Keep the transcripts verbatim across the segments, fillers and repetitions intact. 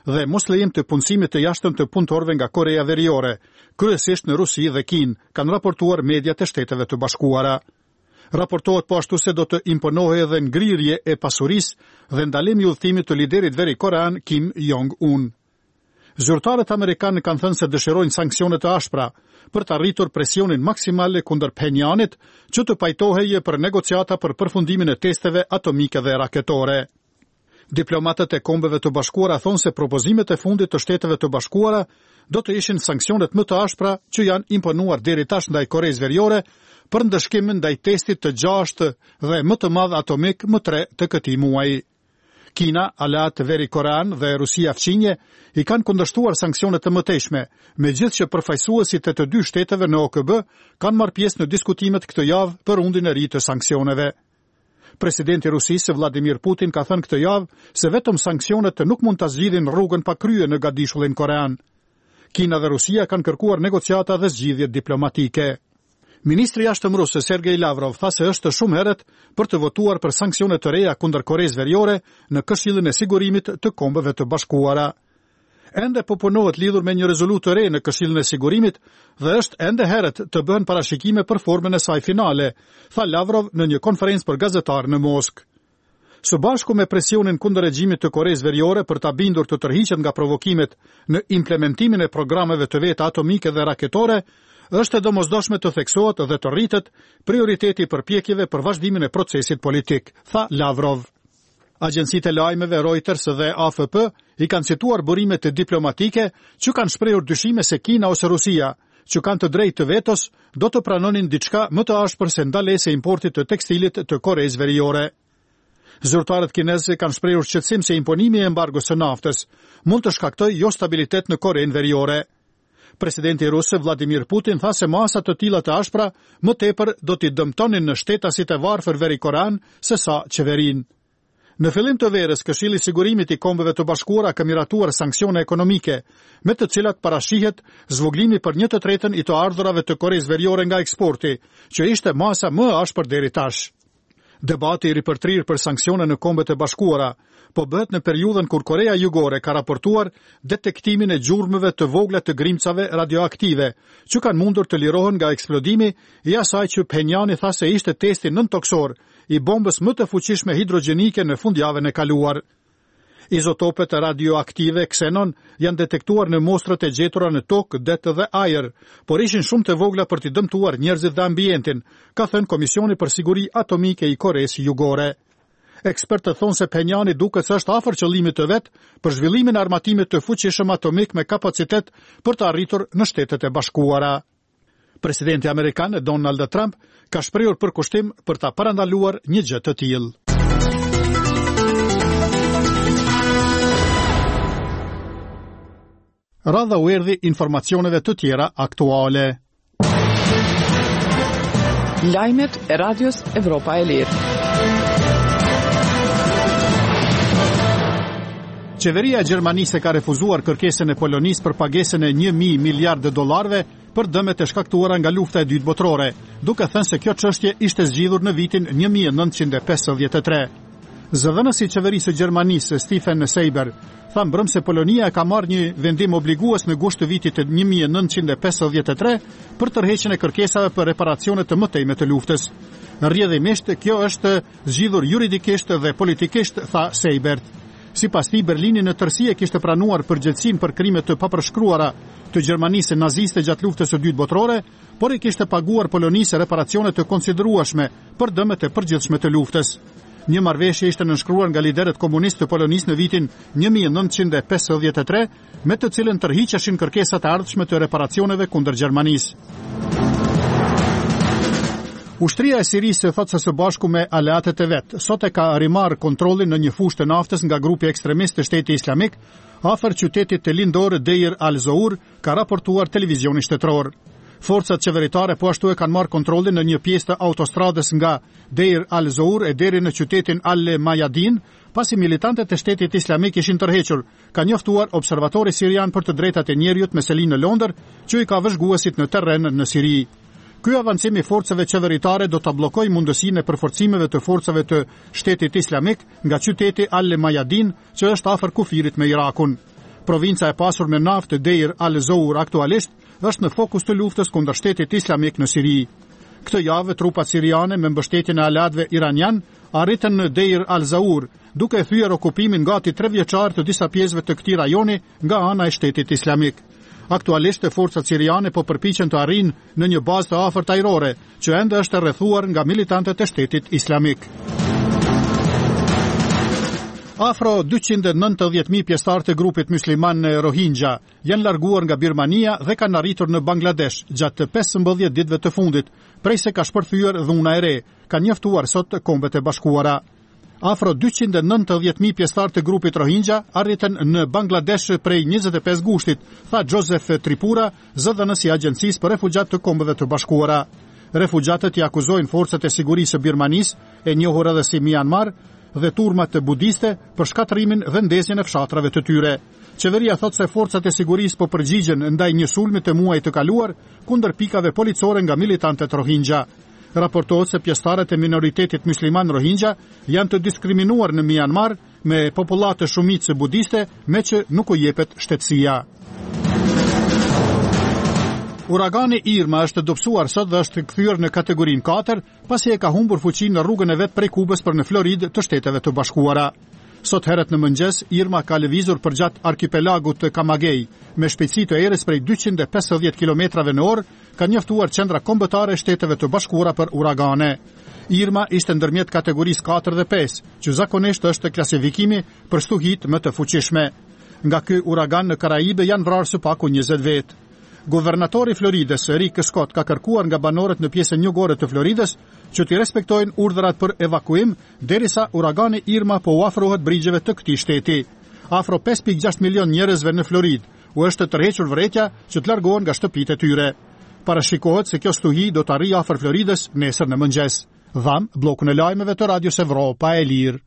dhe mos lejim të punësimit të jashtëm të punëtorëve nga Korea Veriore, kryesisht në Rusi dhe Kinë, kanë raportuar mediat e Shteteve të Bashkuara. Raportohet po ashtu se do të imponohej edhe ngrirje e pasurisë dhe ndalim i udhëtimit të liderit verikorean Kim Jong-un. Zyrtarët amerikanë kanë thënë se dëshirojnë sanksione të ashpra për të arritur presionin maksimal kundër Pjenjanit që të pajtohej për negociata për përfundimin e testeve atomike dhe raketore. Diplomatët e Kombeve të Bashkuara thonë se propozimet e fundit të Shteteve të Bashkuara do të ishin sanksionet më të ashpra që janë imponuar deri tash ndaj Koreas Veriore për ndëshkimin ndaj testit të gjashtë dhe më të madh atomik më tre të këtij muaji. Kina, aleat verikorean dhe Rusia fqinje i kanë kundërshtuar sanksionet të mëtejshme, megjithëse që përfaqësuesit e të dy shteteve në O K B kanë marrë pjesë në diskutimet këtë javë për undin e ri të sanksioneve. Presidenti i Rusisë Vladimir Putin ka thënë këtë javë se vetëm sanksionet nuk mund ta zgjidhin rrugën pa krye në gadishullin korean. Kina dhe Rusia kanë kërkuar negociata dhe zgjidhje diplomatike. Ministri i jashtëm rus Sergej Lavrov tha se është shumë herët për të votuar për sanksione të reja kundër Koreas Veriore në Këshillin e Sigurimit të Kombeve të Bashkuara. Ende po punohet lidhur me një rezolutë të re në Këshillin e Sigurimit dhe është ende herët të bëhen parashikime për formën e saj finale, tha Lavrov në një konferencë për gazetarë në Moskë. Së bashku me presionin kundër regjimit të Koreas Veriore për ta bindur të tërhiqet nga provokimet në implementimin e programeve të veta atomike dhe raketore, është e domosdoshme të theksohet dhe të rritet prioriteti i përpjekjeve për vazhdimin e procesit politik, tha Lavrov. Agjencitë e lajmeve Reuters dhe A F P i kanë cituar burimet diplomatike që kanë shprehur dyshime se Kina ose Rusia, që kanë të drejtë të vetos, do të pranonin diçka më të ashpër se ndalesa e importit të tekstilit të Koreas Veriore. Zyrtarët kinezë kanë shprehur shqetësim se imponimi i embargos së naftës mund të shkaktojë jo stabilitet në Korenë Veriore. Presidenti rus Vladimir Putin tha se masa të tilla të ashpra më tepër do t'i dëmtonin në shtetasit e varfër verikorean se sa qeverinë. Në fillim të verës, Këshilli i Sigurimit i Kombeve të Bashkuara ka miratuar sanksione ekonomike, me të cilat parashihet zvoglimi për një të tretën i të ardhurave të Koreas Veriore nga eksporti, që ishte masa më e ashpër deri tash. Debati i ripërtrirë për sanksione në Kombet e Bashkuara po bëhet në periudhën kur Korea Jugore ka raportuar detektimin e gjurmëve të vogla të grimcave radioaktive, që kanë mundur të lirohen nga eksplodimi i asaj që Pjenjani tha se ishte testi nëntoksor i bombës më të fuqishme hidrogjenike në fundjavën e kaluar. Izotopet radioaktive Xenon janë detektuar në mostrat e gjetura në tokë, det dhe ajër, por ishin shumë të vogla për t'i dëmtuar njerëzit dhe ambientin, ka thënë Komisioni për Siguri Atomike i Koreas Jugore. Ekspertët thonë se Pjenjani duket se është afër qëllimit të vet për zhvillimin e armatimit të fuqishëm atomik me kapacitet për të arritur në Shtetet e Bashkuara. Presidenti amerikan Donald Trump ka shprehur përkushtim për ta parandaluar një gjë të tillë. Radha u erdhi informacioneve të tjera aktuale. Lajmet e Radios Evropa e Lirë. Qeveria e Gjermanisë ka refuzuar kërkesën e Polonisë për pagesën e një mijë miliardë dollarëve për dëmet e shkaktuara nga lufta e dytë botërore, duke thënë se kjo çështje ishte zgjidhur në vitin një mijë e nëntëqind e pesëdhjetë e tre. Zëdhënësi i qeverisë së Gjermanisë, Stefan Seiber, tha mbrëm se Polonia ka marrë një vendim obligues në gusht të vitit të një mijë e nëntëqind e pesëdhjetë e tre për tërheqjen e kërkesave për reparacione të mëtejme të luftës. Rrjedhimisht, kjo është zgjidhur juridikisht dhe politikisht, tha Seiber. Sipas tij, Berlini në tërësi e kishte pranuar përgjegjësinë për krimet të papërshkruara të Gjermanisë naziste gjatë luftës së dytë botërore, por i kishte paguar Polonisë reparacione të konsiderueshme për dëmet e përgjithshme të luftës. Një marrëveshje ishte nënshkruar nga liderët komunistë të Polonisë në vitin një mijë e nëntëqind e pesëdhjetë e tre, me të cilën tërhiqeshin kërkesat e ardhshme të reparacioneve kundër Gjermanisë. Ushtria e Sirisë thotë se së bashku me aleatët e vet, sot e ka rimarrë kontrollin në një fushë të naftës nga grupi ekstremist të Shtetit Islamik afër qytetit të lindor Deir al-Zour, ka raportuar televizioni shtetëror. Forcat qeveritare po ashtu e kanë marrë kontrollin në një pjesë të autostradës nga Deir al-Zour e deri në qytetin Al-Mayadin, pasi militantët e Shtetit Islamik ishin tërhequr, ka njoftuar observatori sirian për të drejtat e njerëzit me selinë në Londër, që i ka vëzhguesit në terren në Siri. Ky avancim i forcave qeveritare do ta bllokojë mundësinë e përforcimeve të forcave të Shtetit Islamik nga qyteti Al-Mayadin, që është afër kufirit me Irakun. Provinca e pasur me naftë Deir al-Zour aktualisht është në fokus të luftës kundër shtetit islamik në Siri. Këtë javë trupat siriane me mbështetjen e alatëve iranian arritën në Deir al-Zour, duke thyer okupimin gati tre vjeçar të disa pjesëve të këtij rajoni nga ana e shtetit islamik. Aktualisht forcat siriane po përpiqen të arrijnë në një bazë të afërt ajrore, që ende është e rrethuar nga militantët e shtetit islamik. Afro dyqind e nëntëdhjetë mijë pjesëtar të grupit musliman Rohingya janë larguar nga Birmania dhe kanë arritur në Bangladesh gjatë pesëmbëdhjetë ditëve të fundit, prej se ka shpërthyer dhuna e re, ka njoftuar sot Kombet e Bashkuara. Afro dyqind e nëntëdhjetë mijë pjesëtar të grupit Rohingya arritën në Bangladesh prej njëzet e pesë gushtit, tha Joseph Tripura, zëdhënësi i Agjencisë për Refugjat të Kombeve të Bashkuara. Refugjatët i akuzojnë forcat e sigurisë së Birmanisë, e njohur edhe si Myanmar, dhe turmat të budiste për shkatrimin dhe ndezjen e fshatrave të tyre. Qeveria thot se forcat e sigurisë po përgjigjen ndaj një sulmi të muajit të kaluar kundër pikave policore nga militantët Rohingya. Raportohet se pjesëtarët e minoritetit musliman Rohingya janë të diskriminuar në Myanmar me popullatë shumicë budiste, me që nuk u jepet shtetësia. Uragani Irma është dobësuar sot dhe është kthyer në kategorinë katër, pasi e ka humbur fuqinë në rrugën e vet prej Kubës për në Floridë të Shteteve të Bashkuara. Sot herët në mëngjes, Irma ka lëvizur përgjat arkipelagut të Camagüey me shpejtësi të erës prej dyqind e pesëdhjetë kilometrave në orë, ka njoftuar qendra kombëtare e Shteteve të Bashkuara për uragane. Irma ishte ndërmjet kategorisë katër dhe pesë, që zakonisht është klasifikimi për stuhit më të fuqishme. Nga ky uragan në Karaibe janë vrarë së paku njëzet vetë. Guvernatori Floridës, Rick Scott, ka kërkuar nga banorët në pjesën jugore të Floridës që t'i respektojnë urdhërat për evakuim derisa uragani Irma po u afrohet brigjeve të këtij shteti. Afro pesë pikë gjashtë milion njerëzve në Floridë u është tërhequr vërejtja që të largohen nga shtëpitë e tyre. Parashikohet se kjo stuhi do të arrijë afër Floridës nesër në mëngjes. Dham, bllokun e lajmeve të Radios Evropa e Lirë.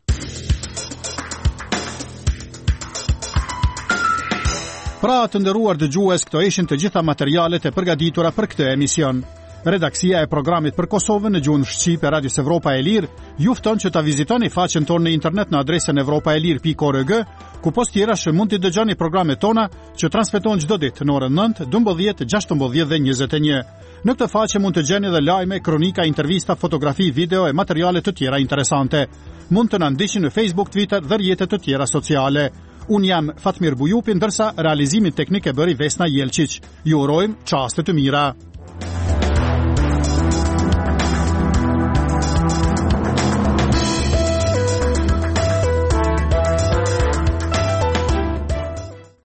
Pra të nderuar dëgjues, këto ishin të gjitha materialet e përgatitura për këtë emision. Redaksia e programit për Kosovën në gjuhën shqipe e Radios Evropa e Lirë ju fton që ta vizitoni faqen tonë në internet në adresën evropaelir pikë org, ku post tjerash mund të dëgjoni programet tona që transmetohen çdo ditë në orën nëntë, dymbëdhjetë, gjashtëmbëdhjetë dhe njëzet e një. Në këtë faqe mund të gjeni edhe lajme, kronika, intervista, fotografi, video e materiale të tjera interesante. Mund të na ndiqni në Facebook, Twitter dhe rrjetet të tjera sociale. Unë jam Fatmir Bujupi, ndërsa realizimin teknik e bëri Vesna Jelčić. Ju urojmë çaste të mira.